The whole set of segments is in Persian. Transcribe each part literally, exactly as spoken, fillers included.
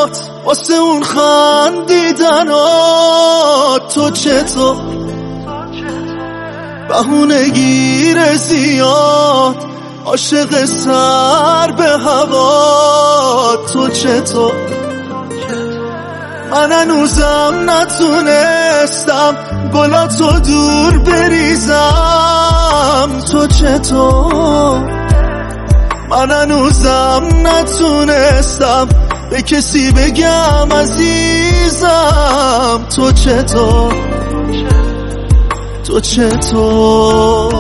چشمات واسه اون خندیدنات. تو چطور بهونه گیر زیاد عاشق سر به هوا. تو چطور من هنوزم نتونستم گلاتو دور بریزم. تو چطور من هنوزم نتونستم به کسی بگم عزیزم. تو چطور تو چطور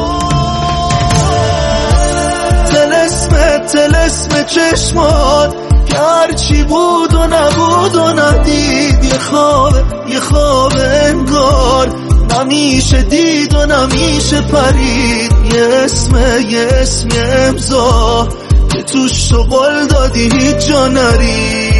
تلسم تلسم چشمات که هرچی بود و نبود و ندید. یه خواب یه خواب انگار نمیشه دید و نمیشه پرید. یه اسم یه اسم یه امضا که توش تو قول دادی هیچ جا نری.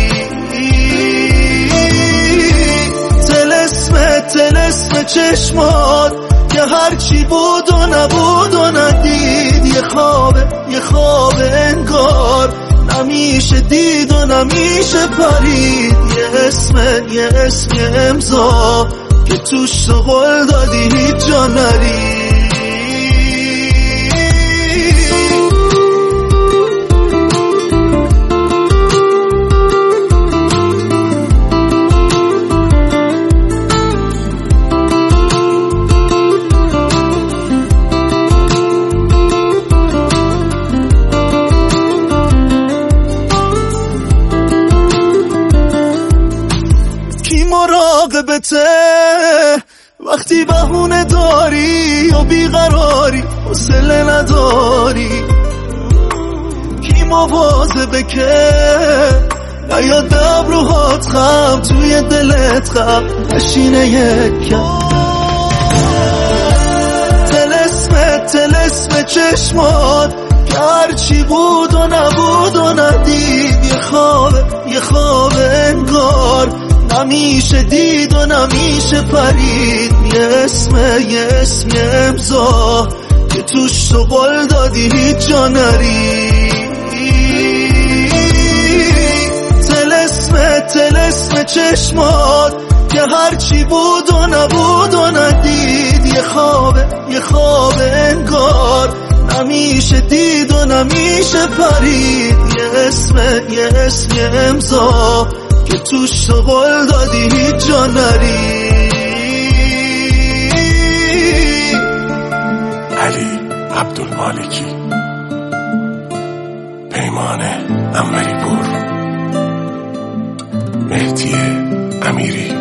تلسم تلسم چشمات که هرچی بود و نبود و ندید. یه خواب یه خواب انگار نمیشه دید و نمیشه پرید. یه اسم یه اسم یه امضا که توش تو قول دادی هیچ جا نری. مراقبته وقتی بهونه داری و بیقراری حوصله نداری. کی مواظبه که نیاد به ابروهات خم توی دلت خم نشینه یکم. تلسم تلسم چشمات که هرچی بود و نبود و ندید. یه خواب یه خواب انگار نمیشه دید و نمیشه پرید. یه اسم یه اسم یه امضا که توش تو قول دادی هیچ جا نری. تلسم تلسم چشمات که هرچی بود و نبود و ندید. یه خواب یه خواب انگار نمیشه دید و نمیشه پرید. یه اسم یه اسم یه امضا که توش تو قول دادی هیچ جا نری. علی عبدالمالکی، پیمان انوری پور، مهدی امیری.